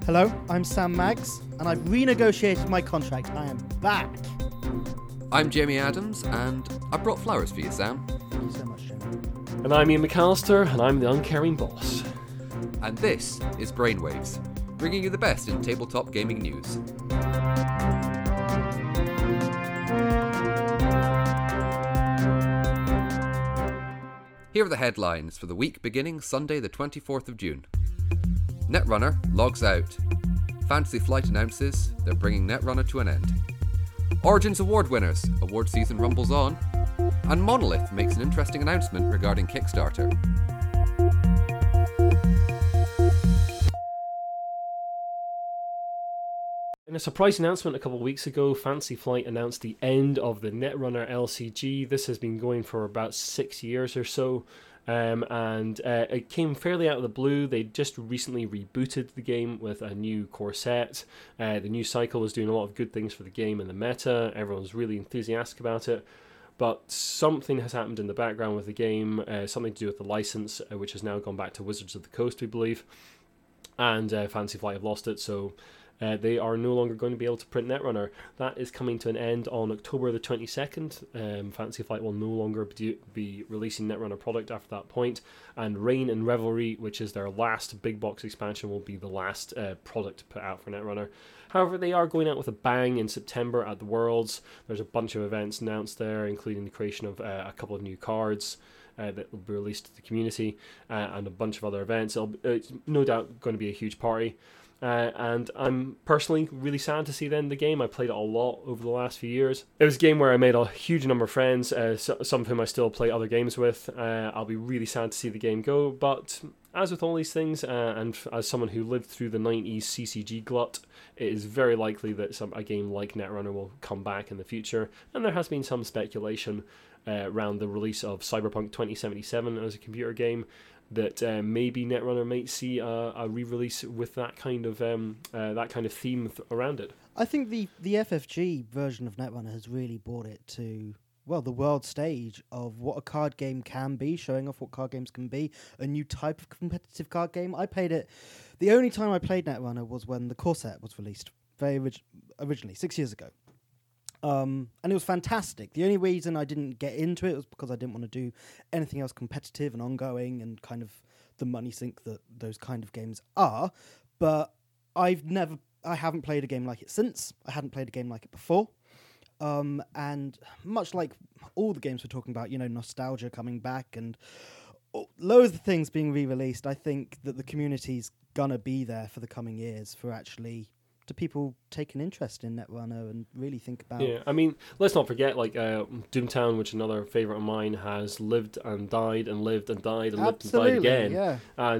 Hello, I'm Sam Maggs, and I've renegotiated my contract. I am back. I'm Jamie Adams, and I brought flowers for you, Sam. Thank you so much, Jamie. And I'm Ian McAllister, and I'm the uncaring boss. And this is Brainwaves, bringing you the best in tabletop gaming news. Here are the headlines for the week beginning Sunday the 24th of June. Netrunner logs out. Fantasy Flight announces they're bringing Netrunner to an end. Origins Award winners, award season rumbles on. And Monolith makes an interesting announcement regarding Kickstarter. In a surprise announcement a couple of weeks ago, Fantasy Flight announced the end of the Netrunner LCG. This has been going for about 6 years or so. And it came fairly out of the blue. They just recently rebooted the game with a new core set. The new cycle is doing a lot of good things for the game and the meta. Everyone's really enthusiastic about it. But something has happened in the background with the game, something to do with the license, which has now gone back to Wizards of the Coast, we believe. And Fantasy Flight have lost it, so they are no longer going to be able to print Netrunner. That is coming to an end on October the 22nd. Fantasy Flight will no longer be releasing Netrunner product after that point, and Reign and Revelry, which is their last big box expansion, will be the last product to put out for Netrunner. However, they are going out with a bang in September at the Worlds. There's a bunch of events announced there, including the creation of a couple of new cards that will be released to the community, and a bunch of other events. It's no doubt going to be a huge party. And I'm personally really sad to see the end of the game. I played it a lot over the last few years. It was a game where I made a huge number of friends, some of whom I still play other games with. I'll be really sad to see the game go, but as with all these things, and as someone who lived through the 90s CCG glut, it is very likely that a game like Netrunner will come back in the future, and there has been some speculation around the release of Cyberpunk 2077 as a computer game, that maybe Netrunner might see a re-release with that kind of theme around it. I think the FFG version of Netrunner has really brought it to, well, the world stage of what a card game can be, showing off what card games can be, a new type of competitive card game. I played it, the only time I played Netrunner was when the core set was released, originally, 6 years ago. And it was fantastic. The only reason I didn't get into it was because I didn't want to do anything else competitive and ongoing and kind of the money sink that those kind of games are. But I haven't played a game like it since. I hadn't played a game like it before. And much like all the games we're talking about, nostalgia coming back and loads of things being re-released, I think that the community's gonna be there for the coming years for actually to people take an interest in Netrunner and really think about... Yeah, I mean, let's not forget, Doomtown, which is another favourite of mine, has lived and died and lived and died and Absolutely, lived and died again. Yeah.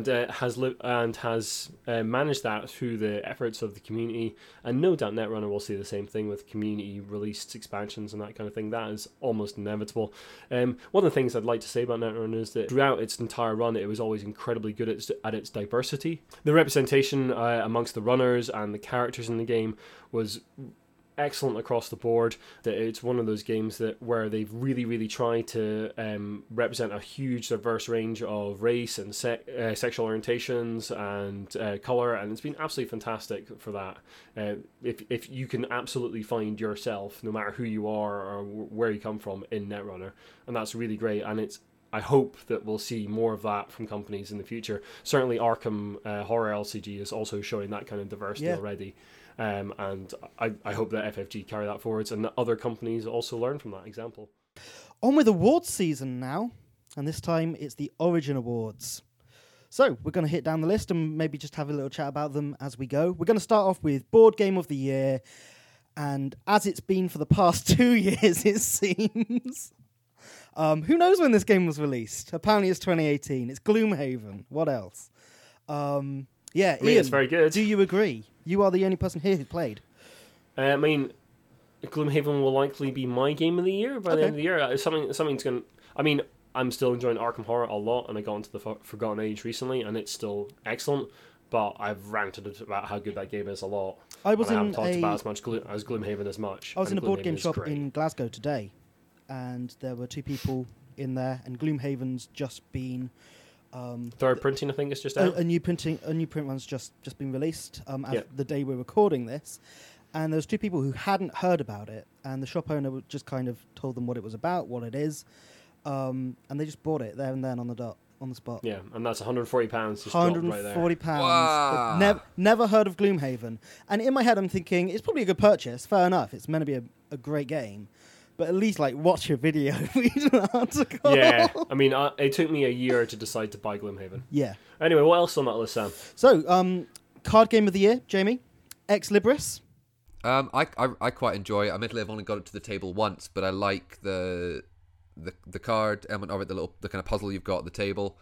And has managed that through the efforts of the community. And no doubt Netrunner will see the same thing with community-released expansions and that kind of thing. That is almost inevitable. One of the things I'd like to say about Netrunner is that throughout its entire run, it was always incredibly good at its diversity. The representation amongst the runners and the characters in the game was excellent across the board. That it's one of those games where they've really tried to represent a huge diverse range of race and sexual orientations and color, and it's been absolutely fantastic for that. If you can absolutely find yourself, no matter who you are or where you come from, in Netrunner, and that's really great. And I hope that we'll see more of that from companies in the future. Certainly Arkham Horror LCG is also showing that kind of diversity already. And I hope that FFG carry that forwards and that other companies also learn from that example. On with awards season now, and this time it's the Origin Awards. So we're going to hit down the list and maybe just have a little chat about them as we go. We're going to start off with Board Game of the Year, and as it's been for the past 2 years, it seems... who knows when this game was released? Apparently it's 2018. It's Gloomhaven. What else? Ian, it's very good. Do you agree? You are the only person here who played. I mean, Gloomhaven will likely be my game of the year by the end of the year. Something's going to... I mean, I'm still enjoying Arkham Horror a lot, and I got into the Forgotten Age recently, and it's still excellent, but I've ranted about how good that game is a lot. I haven't talked about as much as Gloomhaven as much. I was in a board game shop in Glasgow today, and there were two people in there, and Gloomhaven's just been Third printing, I think, is just out. A new print run's just been released the day we're recording this, and there's two people who hadn't heard about it, and the shop owner just kind of told them what it was about, what it is, and they just bought it there and then on the spot. Yeah, and that's £140 just dropped right there. £140. Wow. Never heard of Gloomhaven, and in my head I'm thinking it's probably a good purchase. Fair enough, it's meant to be a great game. But at least, watch your video, read an article. Yeah, I mean, it took me a year to decide to buy Gloomhaven. Yeah. Anyway, what else on that list, Sam? So, card game of the year, Jamie, Ex Libris. I quite enjoy it. Admittedly, I've only got it to the table once, but I like the card element of it, the kind of puzzle you've got at the table.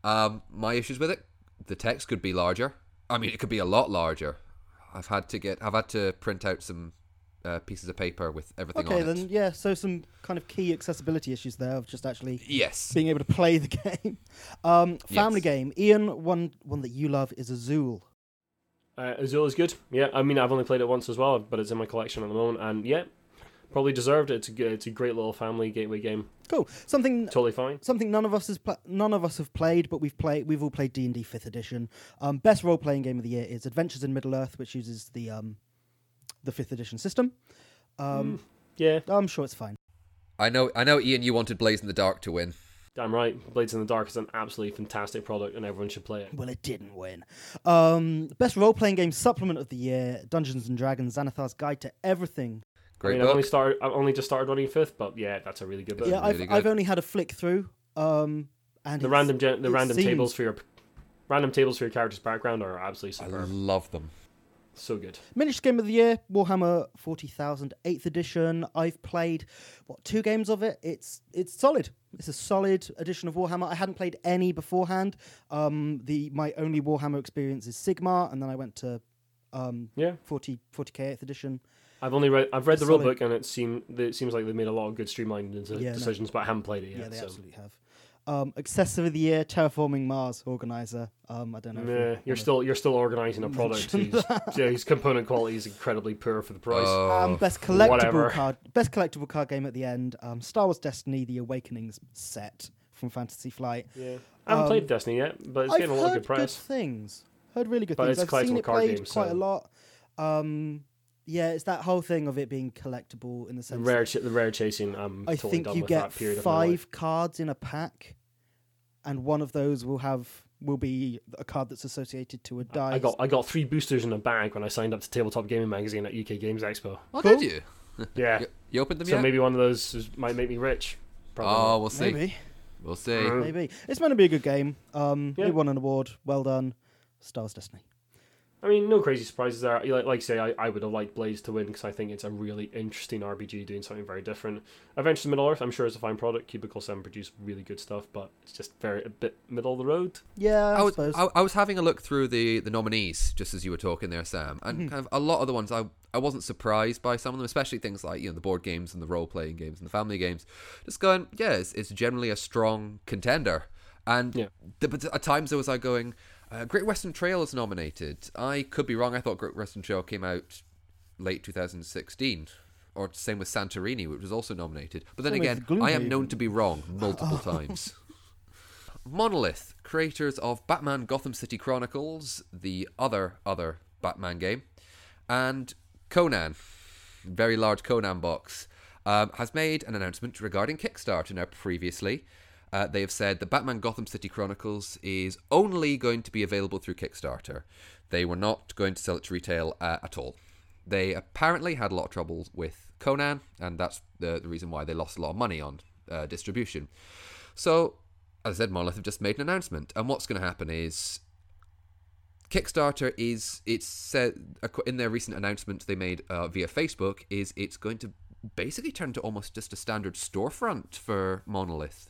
My issues with it, the text could be larger. I mean, it could be a lot larger. I've had to print out some pieces of paper with everything on it. Okay, then, yeah, so some kind of key accessibility issues there of just actually being able to play the game. Family game. Ian, one that you love is Azul. Azul is good. Yeah, I mean, I've only played it once as well, but it's in my collection at the moment, and yeah, probably deserved it. It's a great little family gateway game. Cool. Something totally fine. Something none of us have played, but we've all played D&D 5th edition. Best role playing game of the year is Adventures in Middle Earth, which uses the 5th edition system. Yeah, I'm sure it's fine. I know, Ian, you wanted Blaze in the Dark to win. Damn right. Blades in the Dark is an absolutely fantastic product, and everyone should play it. Well, it didn't win. Best role-playing game supplement of the year: Dungeons and Dragons: Xanathar's Guide to Everything. Great book. I've only just started running 5th, but yeah, that's a really good book. Yeah, I've only had a flick through. And the random tables for your character's background are absolutely superb. I love them. So good. Miniatures game of the year, Warhammer 40,000 8th edition. I've played 2 games of it. It's solid. It's a solid edition of Warhammer. I hadn't played any beforehand. My only Warhammer experience is Sigmar, and then I went to 40k 8th edition. I've read the rule book, and it seems like they've made a lot of good streamlined decisions, but I haven't played it yet. Yeah, they absolutely have. Accessor of the year, Terraforming Mars organizer. I don't know. You're still organizing a product whose component quality is incredibly poor for the price. Best collectible card game at the end. Star Wars Destiny: The Awakenings set from Fantasy Flight. Yeah, I haven't played Destiny yet, but it's getting a lot of good press. Heard really good but things. It's I've seen it played games, quite a lot. Yeah, it's that whole thing of it being collectible in the sense the rare chasing. I totally think done you with get that period 5 cards in a pack, and one of those will be a card that's associated to a die. I got 3 boosters in a bag when I signed up to Tabletop Gaming Magazine at UK Games Expo. Oh, cool. Did you? Yeah. You opened them yet? So maybe one of those might make me rich. Probably not. We'll see. Maybe. We'll see. Maybe. It's meant to be a good game. It won an award. Well done. Star Wars Destiny. I mean, no crazy surprises there. Like say, I would have liked Blaze to win because I think it's a really interesting RPG doing something very different. Adventures in Middle Earth, I'm sure it's a fine product. Cubicle 7 produced really good stuff, but it's just a bit middle of the road. Yeah, I suppose. I was having a look through the nominees just as you were talking there, Sam, and kind of a lot of the ones I wasn't surprised by some of them, especially things like the board games and the role-playing games and the family games. Just going, it's generally a strong contender. And but at times I was going, Great Western Trail is nominated. I could be wrong. I thought Great Western Trail came out late 2016. Or same with Santorini, which was also nominated. But then again, I am known to be wrong multiple times. Monolith, creators of Batman Gotham City Chronicles, the other Batman game, and Conan, very large Conan box, has made an announcement regarding Kickstarter. Now, previously, they have said that Batman Gotham City Chronicles is only going to be available through Kickstarter. They were not going to sell it to retail at all. They apparently had a lot of trouble with Conan, and that's the reason why they lost a lot of money on distribution. So, as I said, Monolith have just made an announcement, and what's going to happen is Kickstarter it's said in their recent announcement they made via Facebook it's going to basically turn to almost just a standard storefront for Monolith.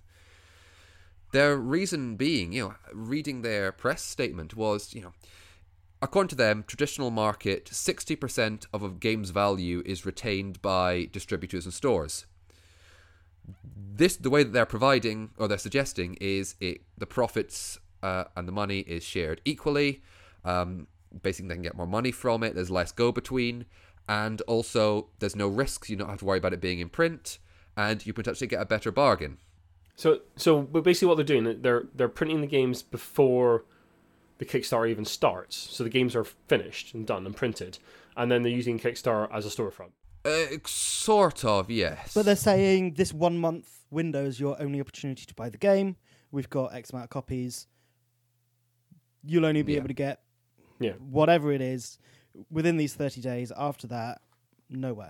Their reason being, reading their press statement was, according to them, traditional market, 60% of a game's value is retained by distributors and stores. The way that they're providing, or they're suggesting, is the profits and the money is shared equally. Basically, they can get more money from it. There's less go-between. And also, there's no risks. You don't have to worry about it being in print. And you potentially get a better bargain. But basically, what they're doing, they're printing the games before the Kickstarter even starts. So the games are finished and done and printed, and then they're using Kickstarter as a storefront. Sort of, yes. But they're saying this 1 month window is your only opportunity to buy the game. We've got X amount of copies. You'll only be able to get whatever it is within these 30 days. After that, nowhere.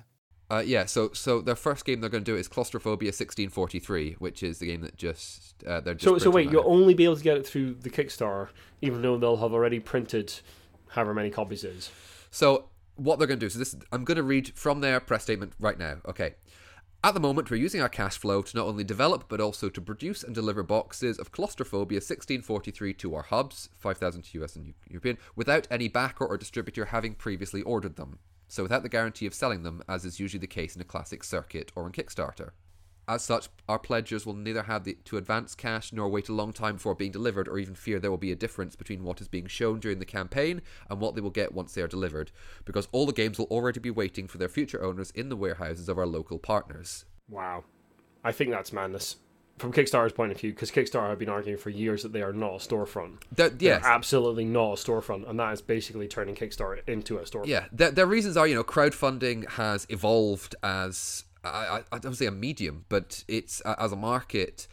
So their first game they're going to do is Claustrophobia 1643, which is the game that they're just. So wait, now. you'll only be able to get it through the Kickstarter, even though they'll have already printed however many copies it is. So what they're going to do, I'm going to read from their press statement right now. Okay. At the moment, we're using our cash flow to not only develop, but also to produce and deliver boxes of Claustrophobia 1643 to our hubs, 5,000 to US and European, without any backer or distributor having previously ordered them. So without the guarantee of selling them, as is usually the case in a classic circuit or on Kickstarter. As such, our pledgers will neither have to advance cash nor wait a long time before being delivered, or even fear there will be a difference between what is being shown during the campaign and what they will get once they are delivered, because all the games will already be waiting for their future owners in the warehouses of our local partners. Wow. I think that's madness. From Kickstarter's point of view, because Kickstarter have been arguing for years that they are not a storefront. They're absolutely not a storefront, and that is basically turning Kickstarter into a storefront. Yeah, their reasons are, crowdfunding has evolved as... I don't say a medium, but it's as a market.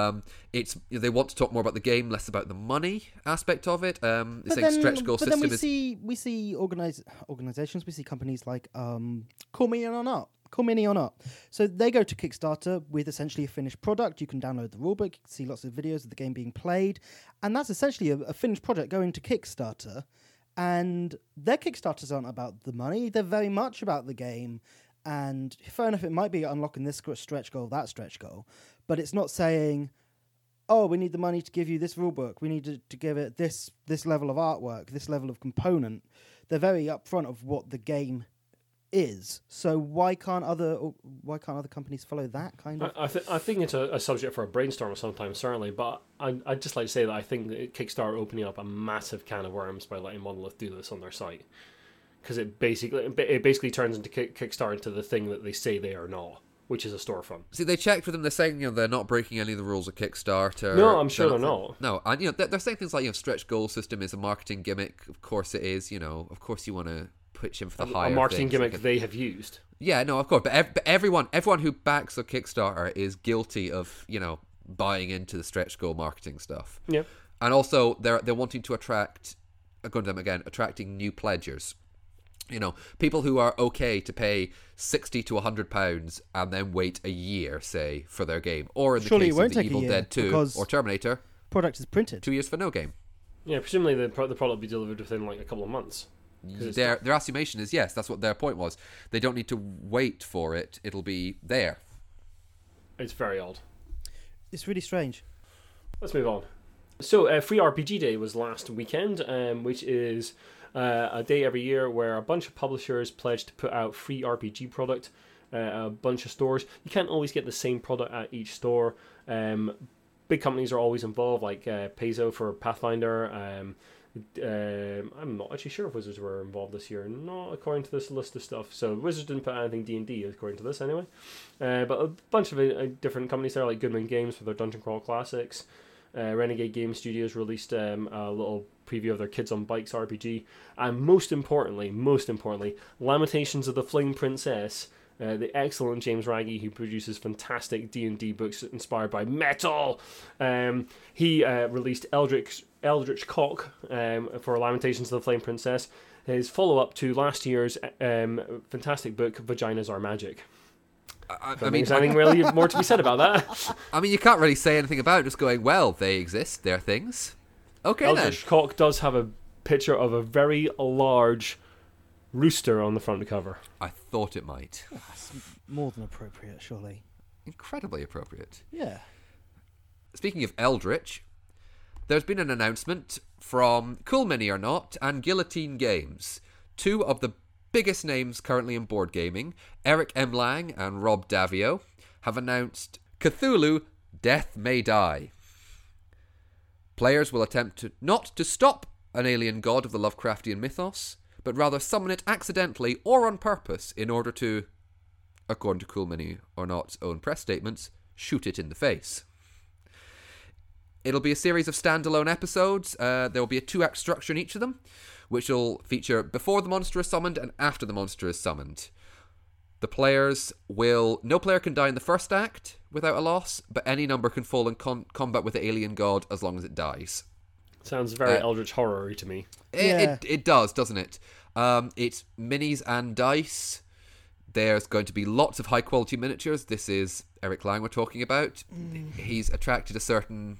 It's they want to talk more about the game, less about the money aspect of it. They're saying stretch goal system is. We see organizations, we see companies like Cool Mini or Not. So they go to Kickstarter with essentially a finished product. You can download the rulebook, you can see lots of videos of the game being played, and that's essentially a finished project going to Kickstarter. And their Kickstarters aren't about the money; they're very much about the game. And fair enough, it might be unlocking this stretch goal, that stretch goal, but it's not saying, oh, we need the money to give you this rulebook, we need to give it this level of artwork, this level of component. They're very upfront of what the game is. So why can't other companies follow that kind of? I think it's a subject for a brainstorm sometimes, certainly, but I'd just like to say that I think that Kickstarter opening up a massive can of worms by letting Monolith do this on their site. Because it basically turns into Kickstarter into the thing that they say they are not, which is a storefront. See, they checked with them. They're saying they're not breaking any of the rules of Kickstarter. No, I'm sure they're not. No, and they're saying things like stretch goal system is a marketing gimmick. Of course it is. Of course you want to pitch in for the higher. A marketing gimmick they have used. Yeah, no, of course. But everyone who backs a Kickstarter is guilty of buying into the stretch goal marketing stuff. Yeah, and also they're wanting to attract, going to them again, attracting new pledgers. People who are okay to pay £60 to £100 and then wait a year, say, for their game. Or in the case of the Evil Dead 2 or Terminator, product is printed. 2 years for no game. Yeah, presumably the product will be delivered within like a couple of months. Their estimation is yes, that's what their point was. They don't need to wait for it. It'll be there. It's very odd. It's really strange. Let's move on. So, Free RPG Day was last weekend, which is... a day every year where a bunch of publishers pledge to put out free RPG product, a bunch of stores. You can't always get the same product at each store. Big companies are always involved, like Paizo for Pathfinder. I'm not actually sure if Wizards were involved this year, not according to this list of stuff. So Wizards didn't put anything D&D according to this anyway. But a bunch of different companies there, like Goodman Games for their Dungeon Crawl Classics. Renegade Game Studios released a little preview of their Kids on Bikes RPG, and most importantly, Lamentations of the Flame Princess, the excellent James Raggi, who produces fantastic D&D books inspired by metal. He released Eldritch Cock for Lamentations of the Flame Princess, his follow-up to last year's fantastic book Vaginas Are Magic. I mean, there's anything really more to be said about that. I mean, you can't really say anything about it, just going, well, they exist, they're things. Okay, Eldritch Cock does have a picture of a very large rooster on the front cover. I thought it might. Oh, that's more than appropriate, surely. Incredibly appropriate. Yeah. Speaking of Eldritch, there's been an announcement from Cool Mini or Not and Guillotine Games, two of the biggest names currently in board gaming. Eric M. Lang and Rob Davio have announced Cthulhu Death May Die. Players will attempt not to stop an alien god of the Lovecraftian mythos, but rather summon it accidentally or on purpose in order to, according to Cool Mini or Not's own press statements, shoot it in the face. It'll be a series of standalone episodes. There will be a 2-act structure in each of them, which will feature before the monster is summoned and after the monster is summoned. No player can die in the first act without a loss, but any number can fall in combat with the alien god as long as it dies. Sounds very Eldritch Horror-y to me. It does, doesn't it? It's minis and dice. There's going to be lots of high-quality miniatures. This is Eric Lang we're talking about. He's attracted a certain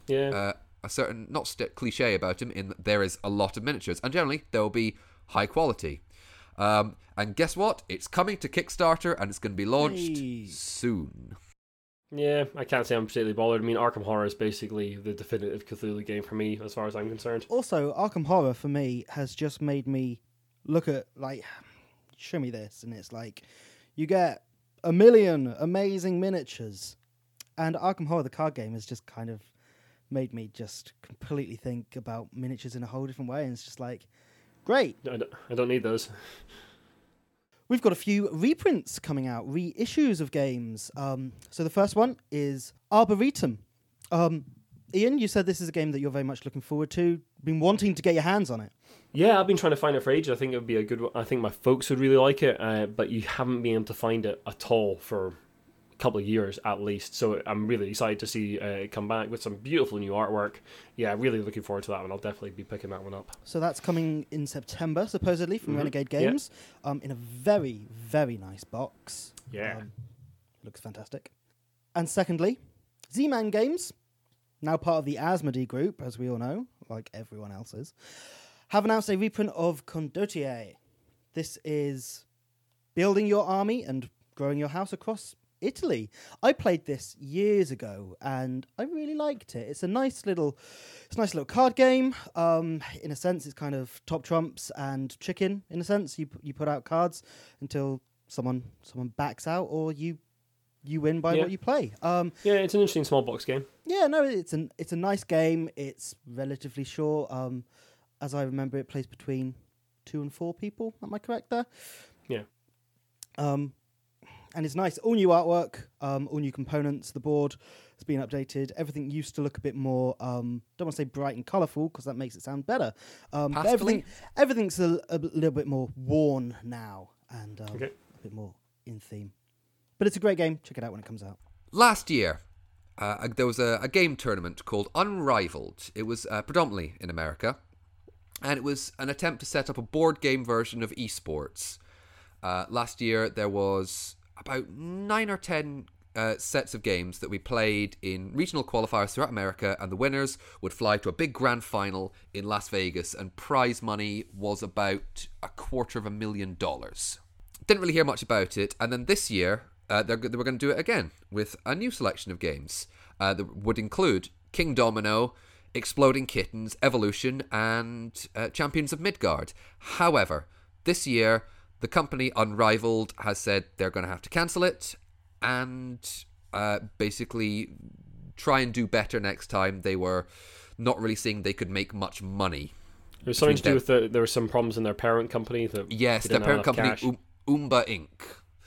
cliche about him in that there is a lot of miniatures, and generally there will be high quality. And guess what? It's coming to Kickstarter, and it's going to be launched soon. Yeah, I can't say I'm particularly bothered. I mean, Arkham Horror is basically the definitive Cthulhu game for me, as far as I'm concerned. Also, Arkham Horror, for me, has just made me look at, like, show me this, and it's like, you get 1 million amazing miniatures, and Arkham Horror, the card game, has just kind of made me just completely think about miniatures in a whole different way, and it's just like, great. I don't need those. We've got a few reprints coming out, reissues of games. So the first one is Arboretum. Ian, you said this is a game that you're very much looking forward to, been wanting to get your hands on it. Yeah, I've been trying to find it for ages. I think it would be a good one. I think my folks would really like it, but you haven't been able to find it at all for couple of years at least, so I'm really excited to see it come back with some beautiful new artwork. Yeah, really looking forward to that one. I'll definitely be picking that one up. So that's coming in September, supposedly, from Renegade Games, in a very, very nice box. Yeah. Looks fantastic. And secondly, Z-Man Games, now part of the Asmodee group, as we all know, like everyone else is, have announced a reprint of Condottiere. This is building your army and growing your house across Italy. I played this years ago and I really liked it. It's a nice little card game. In a sense, it's kind of top trumps and chicken. In a sense, you put out cards until someone backs out, or you win by what you play. Yeah, it's an interesting small box game. Yeah, no, it's a nice game. It's relatively short. As I remember, it plays between 2 and 4 people. Am I correct there? Yeah. And it's nice. All new artwork, all new components. The board has been updated. Everything used to look a bit more, don't want to say bright and colourful because that makes it sound better. But everything's a little bit more worn now and a bit more in theme. But it's a great game. Check it out when it comes out. Last year, there was a game tournament called Unrivaled. It was predominantly in America. And it was an attempt to set up a board game version of esports. Last year, there was about 9 or 10 sets of games that we played in regional qualifiers throughout America, and the winners would fly to a big grand final in Las Vegas, and prize money was about $250,000. Didn't really hear much about it, and then this year they were going to do it again with a new selection of games that would include King Domino, Exploding Kittens, Evolution, and Champions of Midgard. However, this year the company Unrivaled has said they're going to have to cancel it and basically try and do better next time. They were not really seeing they could make much money. There's something to do with there were some problems in their parent company. Yes, their parent company, Umba Inc.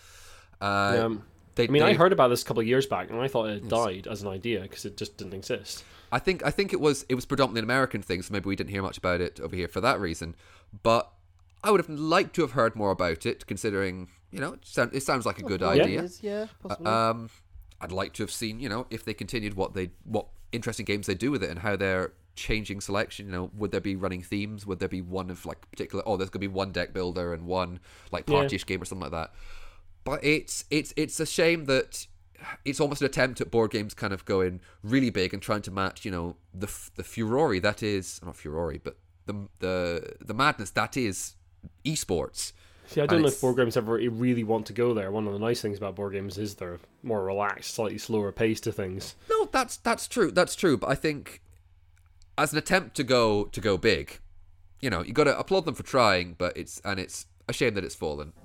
I heard about this a couple of years back, and I thought it had died as an idea because it just didn't exist. I think it was predominantly an American thing, so maybe we didn't hear much about it over here for that reason. But I would have liked to have heard more about it, considering, it sounds like a good idea. Yeah, possibly. I'd like to have seen, if they continued what interesting games they do with it and how they're changing selection. Would there be running themes? Would there be one of like particular? Oh, there's gonna be one deck builder and one like partyish game or something like that. But it's a shame that it's almost an attempt at board games kind of going really big and trying to match, the furore that is not furore, but the madness that is esports. See, I don't know if board games ever really want to go there. One of the nice things about board games is they're more relaxed, slightly slower pace to things. No, that's true. That's true. But I think as an attempt to go big, you got to applaud them for trying. But it's a shame that it's fallen.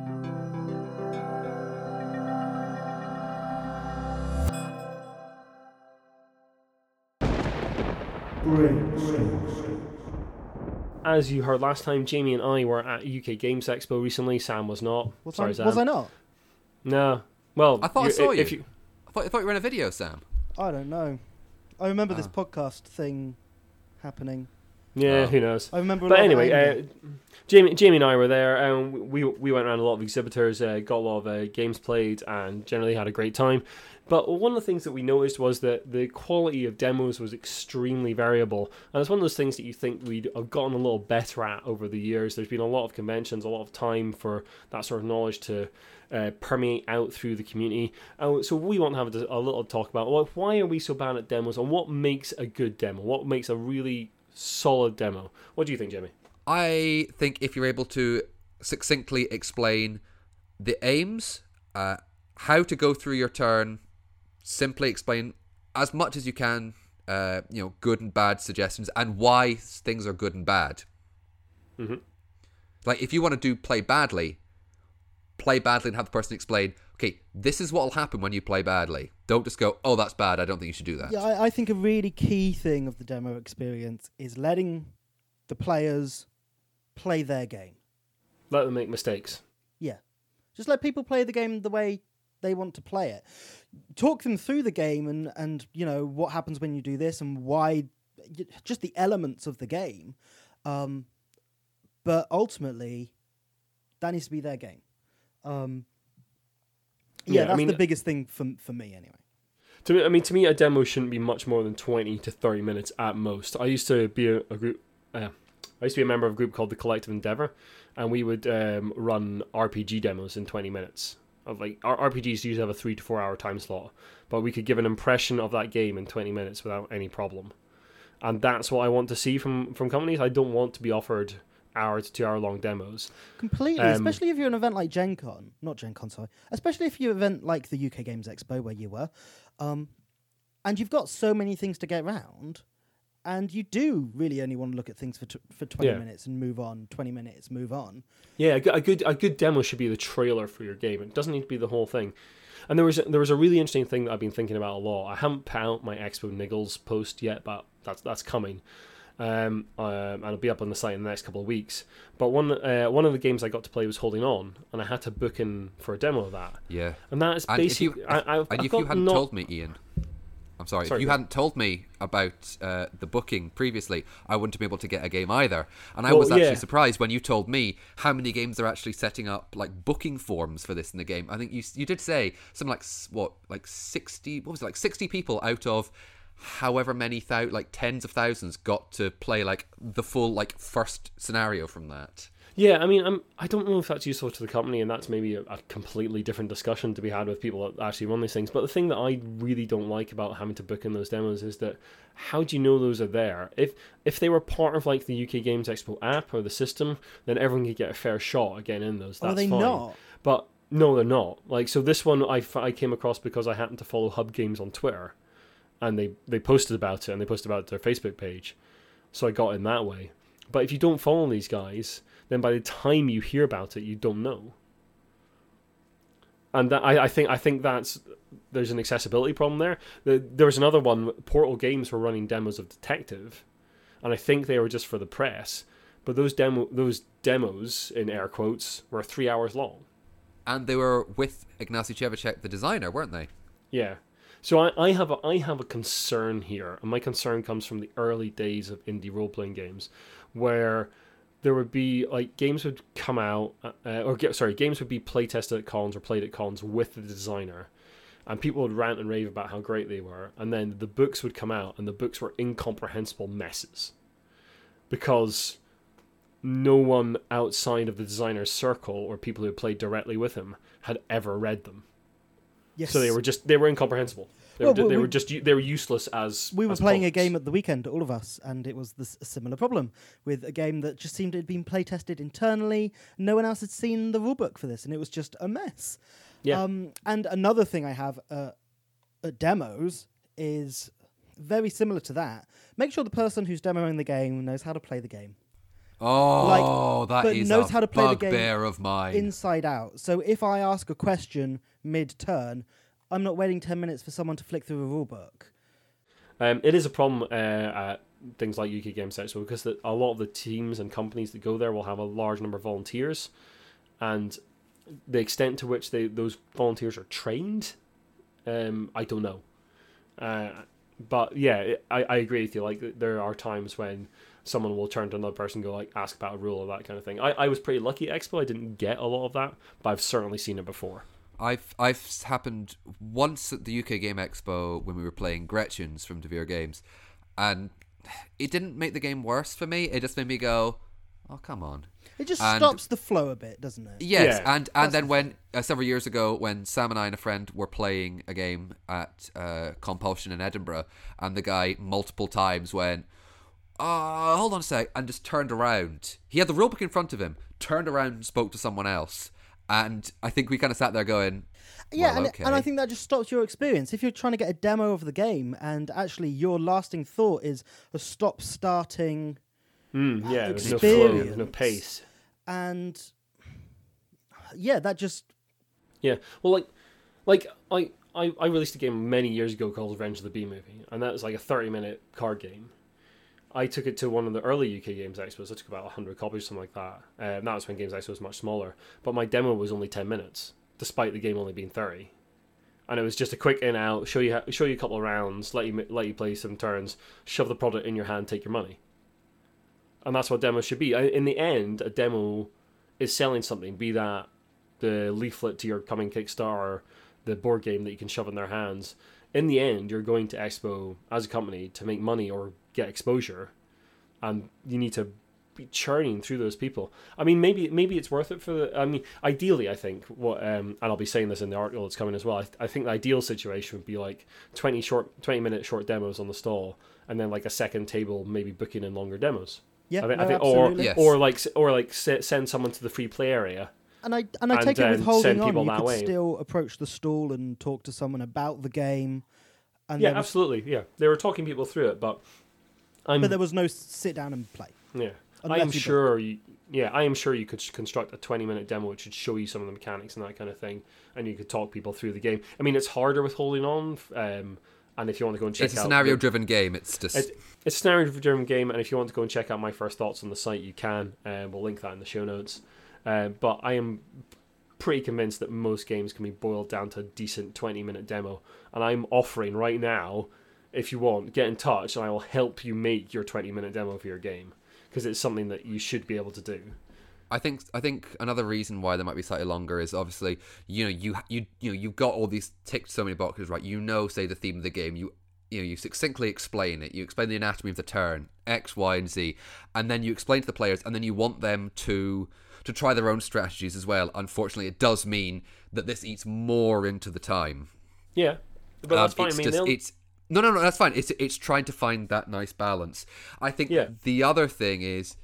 As you heard last time, Jamie and I were at UK Games Expo recently. Sam was not. Sorry, Sam. Was I not? No. Well, I thought I saw you. I thought you were in a video, Sam. I don't know. I remember this podcast thing happening. Yeah, Oh. who knows? I remember. But anyway, Jamie and I were there, and we went around a lot of exhibitors, got a lot of games played, and generally had a great time. But one of the things that we noticed was that the quality of demos was extremely variable, and it's one of those things that you think we'd have gotten a little better at over the years. There's been a lot of conventions, a lot of time for that sort of knowledge to permeate out through the community. So we want to have a little talk about, well, why are we so bad at demos, and what makes a good demo? What makes a really solid demo? What do you think, Jamie? I think if you're able to succinctly explain the aims, how to go through your turn, simply explain as much as you can, good and bad suggestions, and why things are good and bad. Mm-hmm. Like, if you want to play badly and have the person explain, okay, this is what will happen when you play badly. Don't just go, oh, that's bad, I don't think you should do that. Yeah, I think a really key thing of the demo experience is letting the players play their game. Let them make mistakes. Yeah. Just let people play the game the way they want to play it. Talk them through the game and what happens when you do this and why, just the elements of the game. But ultimately, that needs to be their game. That's the biggest thing for me anyway. To me, a demo shouldn't be much more than 20 to 30 minutes at most. I used to be a member of a group called the Collective Endeavor, and we would run RPG demos in 20 minutes. Of our RPGs usually have a 3 to 4 hour time slot, but we could give an impression of that game in 20 minutes without any problem. And that's what I want to see from companies. I don't want to be offered hour to 2 hour long demos. Completely, especially if you're an event like Gen Con. Not Gen Con, sorry. Especially if you're an event like the UK Games Expo where you were. And you've got so many things to get around, and you do really only want to look at things for 20 minutes and move on, 20 minutes, move on. Yeah, a good demo should be the trailer for your game. It doesn't need to be the whole thing. And there was a really interesting thing that I've been thinking about a lot. I haven't put out my Expo Niggles post yet, but that's coming. And it'll be up on the site in the next couple of weeks. But one of the games I got to play was Holding On, and I had to book in for a demo of that. Yeah. And that is basically... If you hadn't told me, Ian... I'm sorry, if you hadn't told me about the booking previously, I wouldn't have been able to get a game either. And I was actually surprised when you told me how many games are actually setting up like booking forms for this in the game. I think you did say something like 60. What was it, like 60 people out of however many tens of thousands got to play like the full first scenario from that. Yeah, I mean, I don't know if that's useful to the company, and that's maybe a completely different discussion to be had with people that actually run these things. But the thing that I really don't like about having to book in those demos is that how do you know those are there? If they were part of like the UK Games Expo app or the system, then everyone could get a fair shot at getting in those. That's are they fine. Not? But no, they're not. So this one I came across because I happened to follow Hub Games on Twitter, and they posted about it, and they posted about their Facebook page, so I got in that way. But if you don't follow these guys, then by the time you hear about it, you don't know. And that, I think there's an accessibility problem there. There was another one. Portal Games were running demos of Detective, and I think they were just for the press. But those demos in air quotes were 3 hours long, and they were with Ignacy Cevicek, the designer, weren't they? Yeah. So I have a concern here, and my concern comes from the early days of indie role-playing games, where there would be games would come out, games would be playtested at cons or played at cons with the designer, and people would rant and rave about how great they were, and then the books would come out, and the books were incomprehensible messes, because no one outside of the designer's circle or people who played directly with him had ever read them. Yes. So they were incomprehensible. They were useless as we were as playing a products. game at the weekend, all of us, and it was a similar problem with a game that just seemed to have been play tested internally. No one else had seen the rulebook for this, and it was just a mess. Yeah. And another thing I have at demos is very similar to that. Make sure the person who's demoing the game knows how to play the game. Oh, that but is knows a how to play the game bugbear of mine. Inside out. So if I ask a question mid-turn, I'm not waiting 10 minutes for someone to flick through a rulebook. It is a problem at things like UK Games Expo because a lot of the teams and companies that go there will have a large number of volunteers, and the extent to which those volunteers are trained, I don't know. But yeah, I agree with you. Like, there are times when someone will turn to another person and go, like, ask about a rule or that kind of thing. I was pretty lucky at Expo. I didn't get a lot of that, but I've certainly seen it before. I've happened once at the UK Game Expo when we were playing Gretchens from Devere Games, and it didn't make the game worse for me. It just made me go, oh, come on. It just stops the flow a bit, doesn't it? Yes, Yeah. and then when several years ago, when Sam and I and a friend were playing a game at Compulsion in Edinburgh, and the guy multiple times went, hold on a sec, and just turned around. He had the rulebook in front of him, turned around and spoke to someone else, and I think we kind of sat there going, Yeah, well, okay. and I think that just stops your experience. If you're trying to get a demo of the game, and actually your lasting thought is a stop-starting Yeah, there's no flow, experience. no pace. And yeah, that just... Yeah, well, I released a game many years ago called Revenge of the Bee Movie, and that was like a 30-minute card game. I took it to one of the early UK Games Expos. I took about 100 copies, something like that. And that was when Games Expo was much smaller. But my demo was only 10 minutes, despite the game only being 30. And it was just a quick in-out, show you a couple of rounds, let you play some turns, shove the product in your hand, take your money. And that's what demos should be. In the end, a demo is selling something, be that the leaflet to your coming Kickstarter, or the board game that you can shove in their hands. In the end, you're going to Expo as a company to make money or get exposure, and you need to be churning through those people. I mean, maybe it's worth it for the... I mean, ideally, I think, and I'll be saying this in the article that's coming as well, I think the ideal situation would be like 20-minute short demos on the stall, and then like a second table maybe booking in longer demos. Yeah, I think, absolutely. Yes. or send someone to the free play area. And I take it with then holding send on, people you that could way. still approach the stall and talk to someone about the game. And Yeah, there was, absolutely. Yeah, they were talking people through it, but but there was no sit down and play. yeah, Unless I am you sure you could construct a 20-minute demo which would show you some of the mechanics and that kind of thing, and you could talk people through the game. I mean, it's harder with holding on, and if you want to go and check it's a out scenario-driven game. It's just... It's a scenario-driven game, and if you want to go and check out my first thoughts on the site, you can. We'll link that in the show notes. But I am pretty convinced that most games can be boiled down to a decent 20-minute demo, and I'm offering right now, if you want, get in touch, and I will help you make your 20-minute demo for your game, because it's something that you should be able to do. I think another reason why they might be slightly longer is obviously you've got all these ticked so many boxes, right? Say the theme of the game, you succinctly explain it, you explain the anatomy of the turn, X, Y, and Z, and then you explain to the players, and then you want them to try their own strategies as well. Unfortunately, it does mean that this eats more into the time. Yeah, but that's fine. It's I mean, just, no, that's fine. It's trying to find that nice balance. I think the other thing is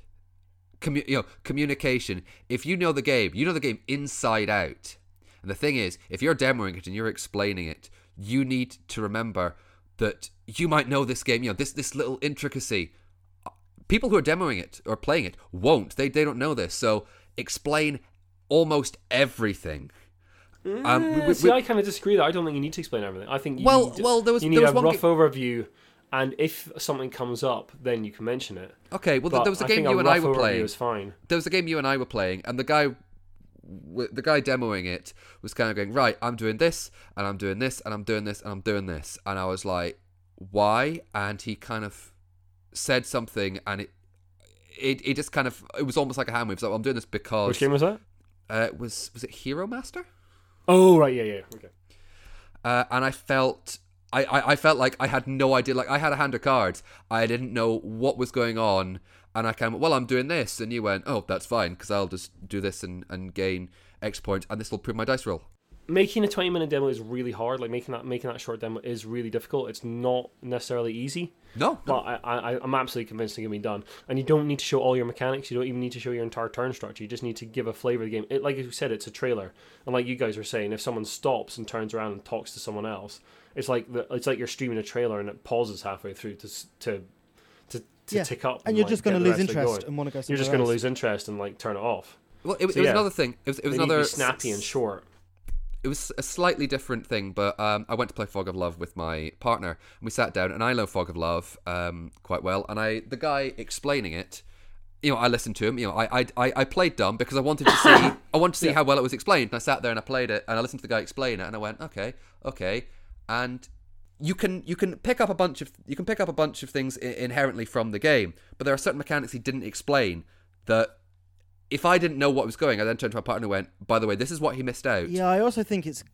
communication. If you know the game inside out. And the thing is, if you're demoing it and you're explaining it, you need to remember that you might know this game, this little intricacy. People who are demoing it or playing it won't. They don't know this. So explain almost everything. I kind of disagree that I don't think you need to explain everything. I think you need a rough overview, and if something comes up, then you can mention it. Okay, well, there was a game you and I were playing. Is fine. There was a game you and I were playing, and the guy demoing it was kind of going, right, I'm doing this, and I'm doing this, and I'm doing this, and I'm doing this. And I was like, why? And he kind of said something, and it just kind of, it was almost like a hand wave. So I'm doing this because... Which game was that? Was it Hero Master? Oh, right, yeah, okay. And I felt like I had no idea. Like, I had a hand of cards. I didn't know what was going on. And I kind of, I'm doing this. And you went, oh, that's fine, because I'll just do this and gain X points, and this will improve my dice roll. Making a 20-minute demo is really hard. Like, making that short demo is really difficult. It's not necessarily easy. No. But I'm absolutely convinced it can be done. And you don't need to show all your mechanics. You don't even need to show your entire turn structure. You just need to give a flavor of the game. Like you said, it's a trailer. And like you guys were saying, if someone stops and turns around and talks to someone else, it's like you're streaming a trailer and it pauses halfway through to tick up. And you're just going to lose interest going. and want to go somewhere You're just going to else. lose interest and like turn it off. Well, it was another thing. It was They need to another be snappy and short. It was a slightly different thing, but I went to play Fog of Love with my partner, and we sat down, and I know Fog of Love quite well, and the guy explaining it, I listened to him. I played dumb because I wanted to see how well it was explained. And I sat there and I played it, and I listened to the guy explain it, and I went, okay, and you can pick up a bunch of things inherently from the game, but there are certain mechanics he didn't explain that if I didn't know what was going, I then turned to my partner and went, by the way, this is what he missed out. Yeah, I also think it's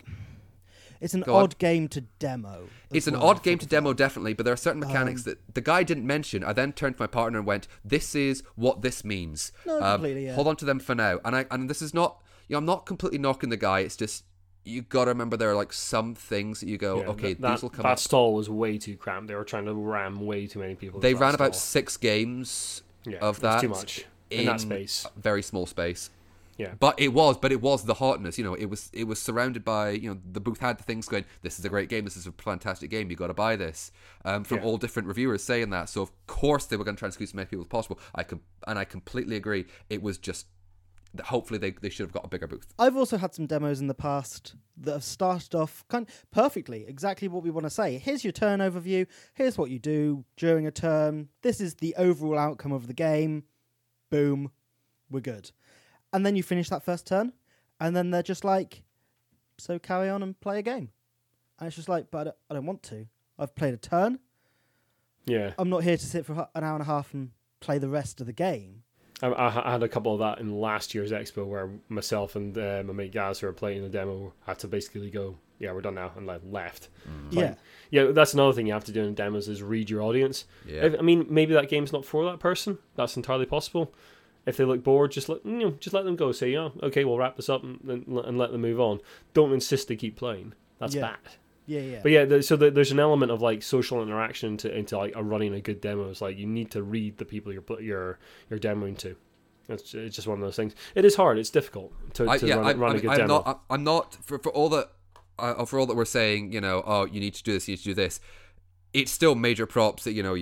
an odd game to demo. It's an odd game to demo, definitely, but there are certain mechanics that the guy didn't mention. I then turned to my partner and went, this is what this means. No, completely, yeah. Hold on to them for now. And this is not, I'm not completely knocking the guy, it's just, you got to remember there are like some things that you go, these will come up. That stall was way too cramped. They were trying to ram way too many people. They ran about 6 games of that. Too much in that space. A very small space. Yeah. But it was the hotness. It was surrounded by, the booth had the things going, this is a great game, this is a fantastic game, you got to buy this. From all different reviewers saying that. So of course they were going to try and squeeze as many people as possible. I completely agree. It was just, hopefully they should have got a bigger booth. I've also had some demos in the past that have started off kind of perfectly, exactly what we want to say. Here's your turn overview. Here's what you do during a turn. This is the overall outcome of the game. Boom. We're good. And then you finish that first turn, and then they're just like, so carry on and play a game. And it's just like, but I don't want to. I've played a turn. Yeah. I'm not here to sit for an hour and a half and play the rest of the game. I had a couple of that in last year's expo where myself and my mate Gaz, who were playing the demo, had to basically go, yeah, we're done now, and left. Yeah, that's another thing you have to do in demos is read your audience. Yeah. I mean, maybe that game's not for that person. That's entirely possible. If they look bored, just let them go. Say, okay, we'll wrap this up and let them move on. Don't insist they keep playing. That's bad. Yeah. But yeah, there's an element of like social interaction into like running a good demo. It's like you need to read the people you're demoing to. It's just one of those things. It is hard. It's difficult to run a good demo. I'm not for all that we're saying. You need to do this. You need to do this. It's still major props that you're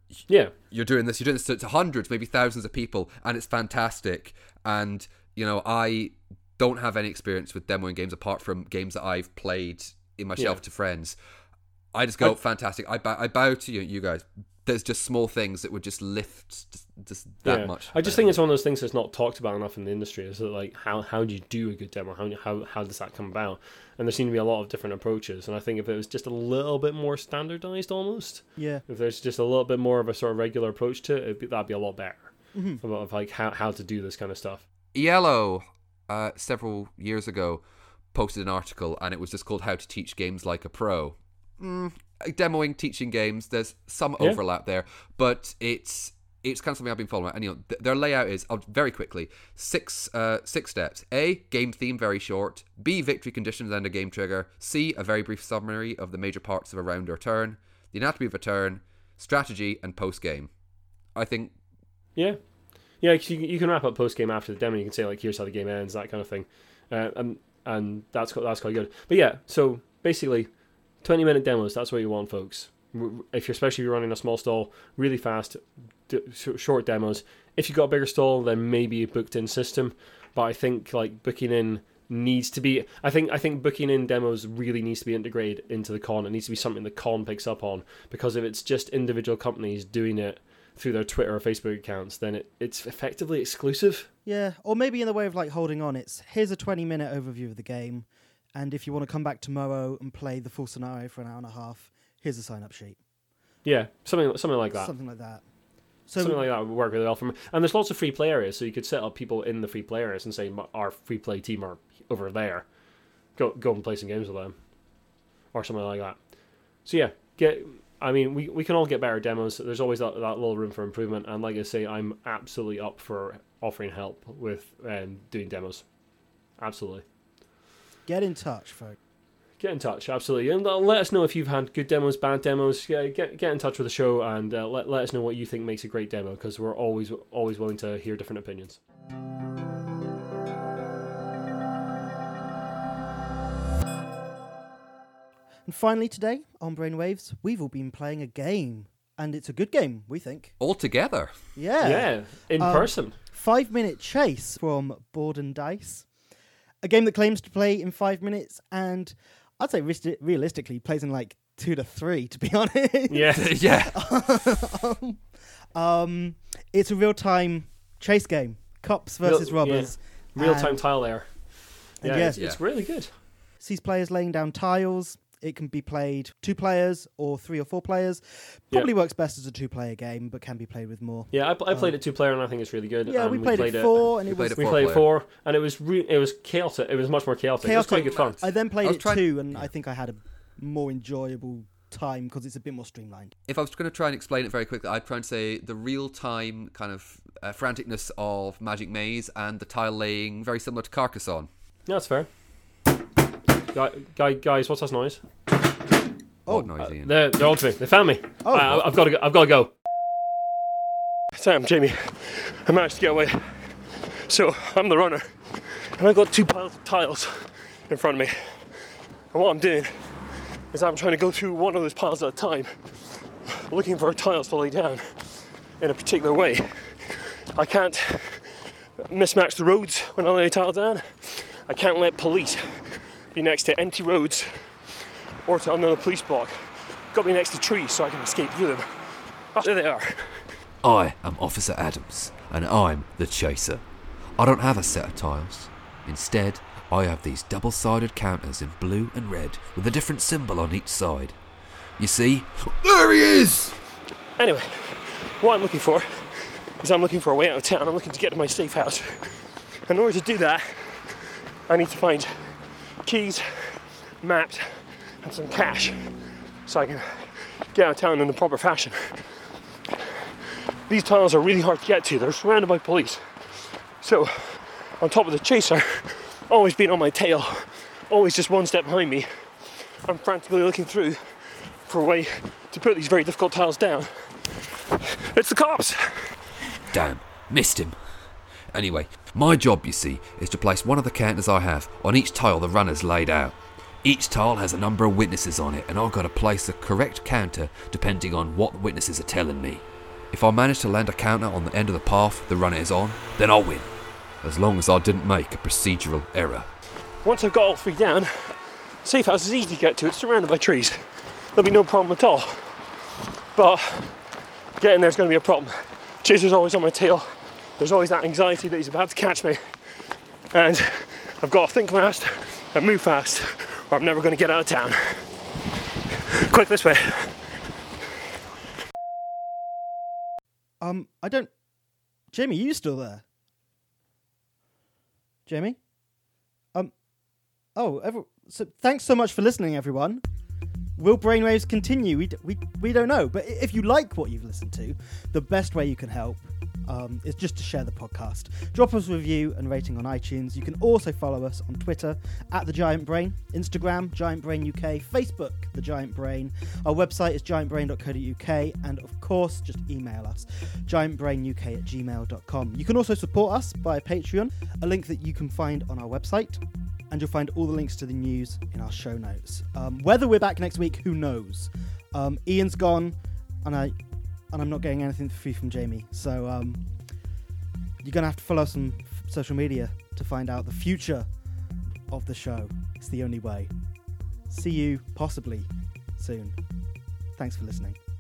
doing this. You're doing this to hundreds, maybe thousands of people, and it's fantastic. And I don't have any experience with demoing games apart from games that I've played in my shelf to friends. I just go, fantastic. I bow to you guys. There's just small things that would just lift just that much. I just think it's one of those things that's not talked about enough in the industry. Is that like how do you do a good demo? How does that come about? And there seem to be a lot of different approaches. And I think if it was just a little bit more standardized, almost, if there's just a little bit more of a sort of regular approach to it, that'd be a lot better. Of like how to do this kind of stuff. Yellow, several years ago, posted an article, and it was just called "How to Teach Games Like a Pro." Demoing, teaching games, there's some overlap there, but it's kind of something I've been following. And their layout is, very quickly, six steps. A, game theme, very short. B, victory conditions and a game trigger. C, a very brief summary of the major parts of a round or turn. The anatomy of a turn, strategy, and post game. I think. Yeah, you can wrap up post game after the demo. You can say like, here's how the game ends, that kind of thing, and that's quite good. But yeah, so basically, 20-minute demos. That's what you want, folks. Especially if you're running a small stall, really fast, short demos. If you've got a bigger stall, then maybe a booked-in system. But I think like booking in needs to be. I think booking in demos really needs to be integrated into the con. It needs to be something the con picks up on, because if it's just individual companies doing it through their Twitter or Facebook accounts, then it's effectively exclusive. Yeah, or maybe in the way of like holding on, it's here's a 20-minute overview of the game, and if you want to come back tomorrow and play the full scenario for an hour and a half, here's a sign-up sheet. Yeah, something like that. Something like that. So something like that would work really well for me. And there's lots of free play areas, so you could set up people in the free play areas and say, our free play team are over there. Go and play some games with them, or something like that. So yeah, we can all get better demos. There's always that little room for improvement. And like I say, I'm absolutely up for offering help with doing demos. Absolutely. Get in touch, folks. Get in touch, absolutely. And let us know if you've had good demos, bad demos. Get in touch with the show and let us know what you think makes a great demo, because we're always willing to hear different opinions. And finally today, on Brainwaves, we've all been playing a game. And it's a good game, we think. All together. Yeah. In person. 5-Minute Chase from Board and Dice. A game that claims to play in 5 minutes, and I'd say realistically plays in like 2 to 3, to be honest. Yeah. It's a real-time chase game. Cops versus robbers. Yeah. Real-time tile there. Yeah, it's really good. Sees players laying down tiles, It can be played 2 players or 3 or 4 players. Probably works best as a 2-player game, but can be played with more. Yeah, I played it 2-player, and I think it's really good. Yeah, we played it 4, and we played it 4, and it was chaotic. It was much more chaotic. It was quite good fun. I then played it 2, and I think I had a more enjoyable time because it's a bit more streamlined. If I was going to try and explain it very quickly, I'd try and say the real-time kind of franticness of Magic Maze and the tile laying very similar to Carcassonne. Yeah, that's fair. Guys, what's that noise? What noise, Ian? They're on to me. They found me. I've got to go. Sam, Jamie, I managed to get away. So I'm the runner, and I've got 2 piles of tiles in front of me. And what I'm doing is I'm trying to go through one of those piles at a time, looking for tiles to lay down in a particular way. I can't mismatch the roads when I lay a tile down. I can't let police be next to empty roads or to another police block. Got to be next to trees so I can escape through them. There they are. I am Officer Adams, and I'm the chaser. I don't have a set of tiles. Instead, I have these double-sided counters in blue and red with a different symbol on each side. You see? There he is! Anyway, what I'm looking for is I'm looking for a way out of town. I'm looking to get to my safe house. In order to do that, I need to find keys, maps, and some cash so I can get out of town in the proper fashion. These tiles are really hard to get to. They're surrounded by police. So, on top of the chaser, always being on my tail, always just one step behind me, I'm frantically looking through for a way to put these very difficult tiles down. It's the cops! Damn, missed him. Anyway, my job, you see, is to place one of the counters I have on each tile the runner's laid out. Each tile has a number of witnesses on it, and I've got to place the correct counter depending on what the witnesses are telling me. If I manage to land a counter on the end of the path the runner is on, then I'll win. As long as I didn't make a procedural error. Once I've got all 3 down, safe house is easy to get to. It's surrounded by trees. There'll be no problem at all. But getting there's going to be a problem. Chaser's always on my tail. There's always that anxiety that he's about to catch me. And I've got to think fast and move fast, or I'm never going to get out of town. Quick, this way. Jamie, are you still there? Jamie? So thanks so much for listening, everyone. Will Brainwaves continue? We don't know. But if you like what you've listened to, the best way you can help is just to share the podcast. Drop us a review and rating on iTunes. You can also follow us on Twitter @TheGiantBrain, Instagram GiantBrainUK, Facebook The Giant Brain. Our website is giantbrain.co.uk, and of course, just email us giantbrainuk@gmail.com. You can also support us via Patreon, a link that you can find on our website. And you'll find all the links to the news in our show notes. Whether we're back next week, who knows? Ian's gone, and I'm not getting anything free from Jamie. So you're going to have to follow us on social media to find out the future of the show. It's the only way. See you possibly soon. Thanks for listening.